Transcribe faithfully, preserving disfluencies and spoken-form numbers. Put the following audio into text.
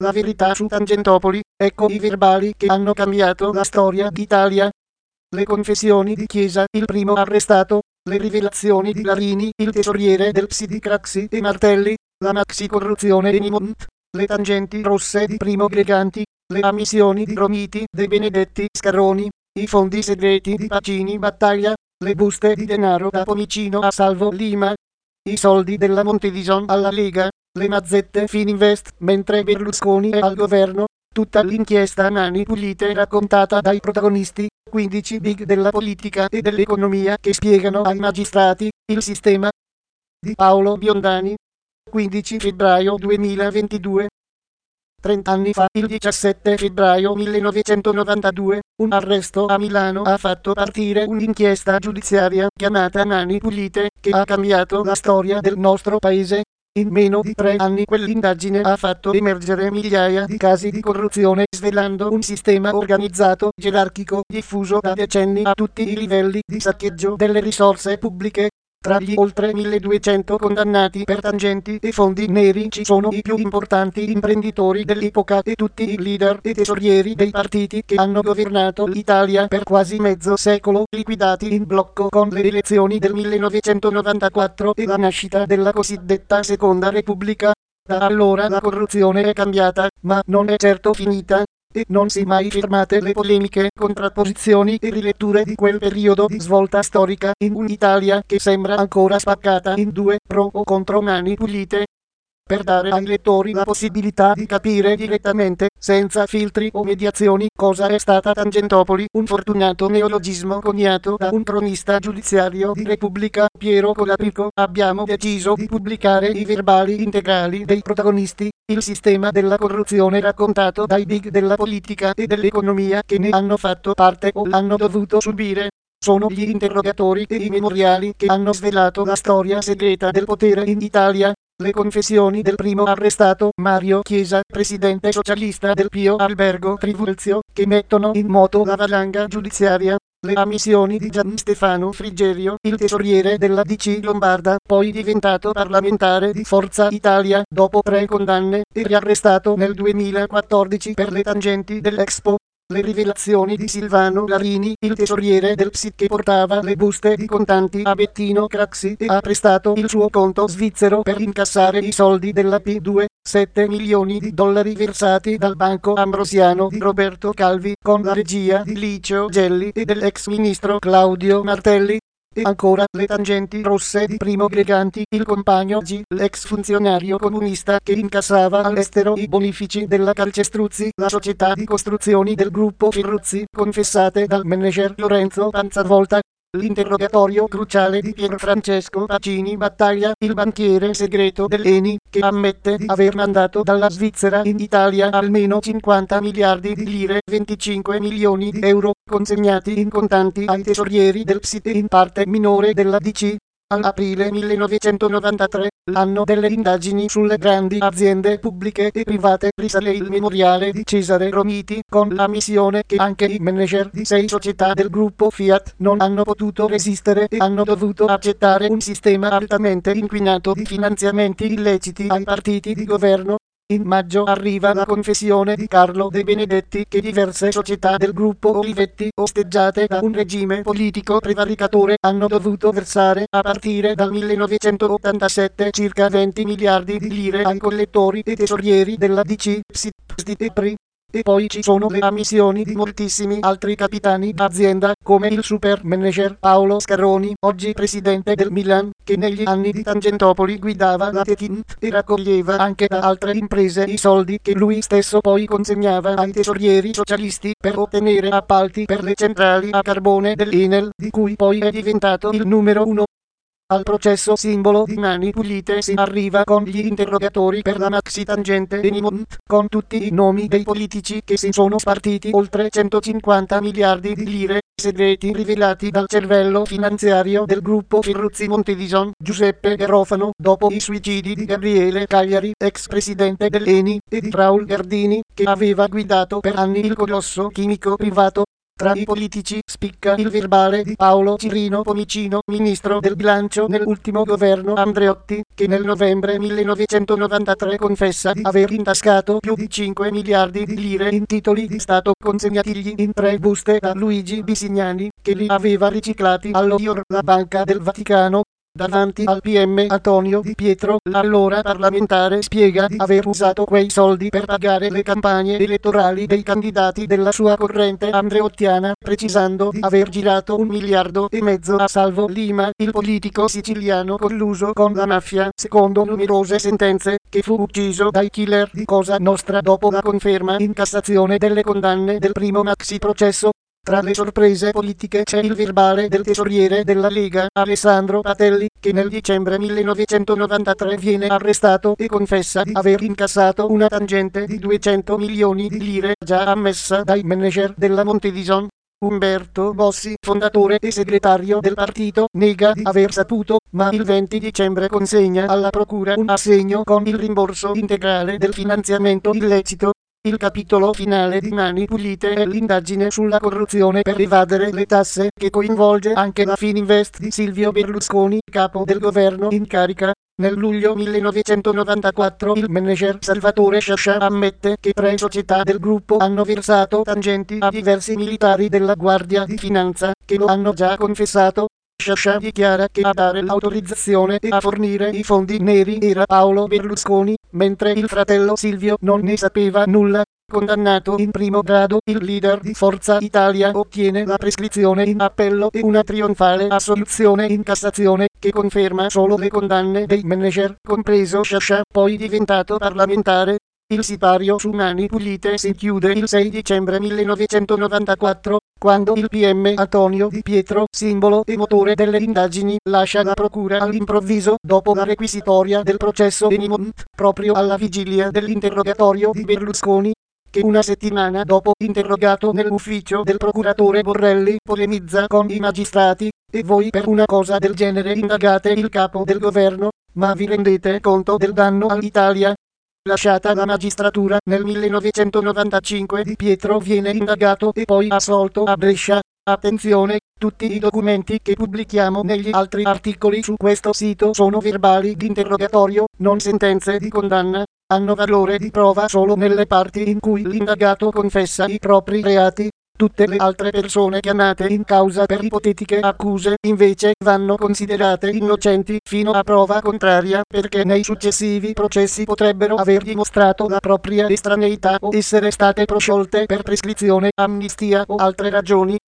La verità su Tangentopoli, ecco i verbali che hanno cambiato la storia d'Italia. Le confessioni di Chiesa, il primo arrestato, le rivelazioni di Larini, il tesoriere del P S I di Craxi e Martelli, la maxi corruzione di Nimont, le tangenti rosse di Primo Greganti, le ammissioni di Romiti, De Benedetti, Scaroni, i fondi segreti di Pacini Battaglia, le buste di denaro da Pomicino a Salvo Lima, i soldi della Montedison alla Lega, le mazzette Fininvest, mentre Berlusconi è al governo, tutta l'inchiesta a mani pulite raccontata dai protagonisti, quindici big della politica e dell'economia che spiegano ai magistrati il sistema. Di Paolo Biondani, quindici febbraio duemilaventidue. trenta anni fa, il diciassette febbraio millenovecentonovantadue, un arresto a Milano ha fatto partire un'inchiesta giudiziaria chiamata Mani Pulite, che ha cambiato la storia del nostro paese. In meno di tre anni quell'indagine ha fatto emergere migliaia di casi di corruzione, svelando un sistema organizzato, gerarchico, diffuso da decenni a tutti i livelli di saccheggio delle risorse pubbliche. Tra gli oltre milleduecento condannati per tangenti e fondi neri ci sono i più importanti imprenditori dell'epoca e tutti i leader e tesorieri dei partiti che hanno governato l'Italia per quasi mezzo secolo, liquidati in blocco con le elezioni del millenovecentonovantaquattro e la nascita della cosiddetta Seconda Repubblica. Da allora la corruzione è cambiata, ma non è certo finita. E non si mai fermate le polemiche, contrapposizioni e riletture di quel periodo di svolta storica in un'Italia che sembra ancora spaccata in due, pro o contro Mani Pulite. Per dare ai lettori la possibilità di capire direttamente, senza filtri o mediazioni, cosa è stata Tangentopoli, un fortunato neologismo coniato da un cronista giudiziario di Repubblica, Piero Colaprico, abbiamo deciso di pubblicare i verbali integrali dei protagonisti, il sistema della corruzione raccontato dai big della politica e dell'economia che ne hanno fatto parte o l'hanno dovuto subire. Sono gli interrogatori e i memoriali che hanno svelato la storia segreta del potere in Italia. Le confessioni del primo arrestato, Mario Chiesa, presidente socialista del Pio Albergo Trivulzio, che mettono in moto la valanga giudiziaria. Le ammissioni di Gian Stefano Frigerio, il tesoriere della D C Lombarda, poi diventato parlamentare di Forza Italia, dopo tre condanne, e riarrestato nel duemilaquattordici per le tangenti dell'Expo. Le rivelazioni di Silvano Larini, il tesoriere del P S I che portava le buste di contanti a Bettino Craxi e ha prestato il suo conto svizzero per incassare i soldi della P due, sette milioni di dollari versati dal banco ambrosiano di Roberto Calvi con la regia di Licio Gelli e dell'ex ministro Claudio Martelli. E ancora le tangenti rosse di Primo Greganti, il compagno G, l'ex funzionario comunista che incassava all'estero i bonifici della Calcestruzzi, la società di costruzioni del gruppo Ferruzzi, confessate dal manager Lorenzo Panzavolta. L'interrogatorio cruciale di Pierfrancesco Pacini Battaglia, il banchiere segreto dell'Eni, che ammette di aver mandato dalla Svizzera in Italia almeno cinquanta miliardi di lire, venticinque milioni di euro, consegnati in contanti ai tesorieri del P S I e in parte minore della D C. All'aprile millenovecentonovantatré, l'anno delle indagini sulle grandi aziende pubbliche e private, risale il memoriale di Cesare Romiti, con la missione che anche i manager di sei società del gruppo Fiat non hanno potuto resistere e hanno dovuto accettare un sistema altamente inquinato di finanziamenti illeciti ai partiti di governo. In maggio arriva la confessione di Carlo De Benedetti che diverse società del gruppo Olivetti, osteggiate da un regime politico prevaricatore, hanno dovuto versare, a partire dal millenovecentottantasette, circa venti miliardi di lire ai collettori e tesorieri della D C, P S I, P S D e P R I. E poi ci sono le ammissioni di moltissimi altri capitani d'azienda, come il super manager Paolo Scaroni, oggi presidente del Milan, che negli anni di Tangentopoli guidava la Techint e raccoglieva anche da altre imprese i soldi che lui stesso poi consegnava ai tesorieri socialisti per ottenere appalti per le centrali a carbone dell'Enel, di cui poi è diventato il numero uno. Al processo simbolo di Mani Pulite si arriva con gli interrogatori per la maxi tangente Enimont, con tutti i nomi dei politici che si sono spartiti oltre centocinquanta miliardi di lire, segreti rivelati dal cervello finanziario del gruppo Ferruzzi Montedison, Giuseppe Garofano, dopo i suicidi di Gabriele Cagliari, ex presidente dell'Eni, e di Raul Gardini, che aveva guidato per anni il colosso chimico privato. Tra i politici spicca il verbale di Paolo Cirino Pomicino, ministro del bilancio nell'ultimo governo Andreotti, che nel novembre millenovecentonovantatré confessa di aver intascato più di cinque miliardi di lire in titoli di Stato consegnatigli in tre buste da Luigi Bisignani, che li aveva riciclati allo Dior, la Banca del Vaticano. Davanti al P M Antonio Di Pietro, l'allora parlamentare spiega di aver usato quei soldi per pagare le campagne elettorali dei candidati della sua corrente andreottiana, precisando di aver girato un miliardo e mezzo a Salvo Lima, il politico siciliano colluso con la mafia, secondo numerose sentenze, che fu ucciso dai killer di Cosa Nostra dopo la conferma in Cassazione delle condanne del primo maxi processo. Tra le sorprese politiche c'è il verbale del tesoriere della Lega, Alessandro Patelli, che nel dicembre millenovecentonovantatré viene arrestato e confessa di aver incassato una tangente di duecento milioni di lire già ammessa dai manager della Montedison. Umberto Bossi, fondatore e segretario del partito, nega di aver saputo, ma il venti dicembre consegna alla procura un assegno con il rimborso integrale del finanziamento illecito. Il capitolo finale di Mani Pulite è l'indagine sulla corruzione per evadere le tasse, che coinvolge anche la Fininvest di Silvio Berlusconi, capo del governo in carica. Nel luglio millenovecentonovantaquattro il manager Salvatore Sciascia ammette che tre società del gruppo hanno versato tangenti a diversi militari della Guardia di Finanza, che lo hanno già confessato. Sciascia dichiara che a dare l'autorizzazione e a fornire i fondi neri era Paolo Berlusconi, mentre il fratello Silvio non ne sapeva nulla. Condannato in primo grado, il leader di Forza Italia ottiene la prescrizione in appello e una trionfale assoluzione in Cassazione, che conferma solo le condanne dei manager, compreso Sciascia, poi diventato parlamentare. Il sipario su Mani Pulite si chiude il sei dicembre millenovecentonovantaquattro, quando il P M Antonio Di Pietro, simbolo e motore delle indagini, lascia la procura all'improvviso dopo la requisitoria del processo Enimont, proprio alla vigilia dell'interrogatorio di Berlusconi, che una settimana dopo, interrogato nell'ufficio del procuratore Borrelli, polemizza con i magistrati: e voi per una cosa del genere indagate il capo del governo? Ma vi rendete conto del danno all'Italia? Lasciata la magistratura nel millenovecentonovantacinque, Di Pietro viene indagato e poi assolto a Brescia. Attenzione, tutti i documenti che pubblichiamo negli altri articoli su questo sito sono verbali di interrogatorio, non sentenze di condanna. Hanno valore di prova solo nelle parti in cui l'indagato confessa i propri reati. Tutte le altre persone chiamate in causa per ipotetiche accuse, invece, vanno considerate innocenti fino a prova contraria, perché nei successivi processi potrebbero aver dimostrato la propria estraneità o essere state prosciolte per prescrizione, amnistia o altre ragioni.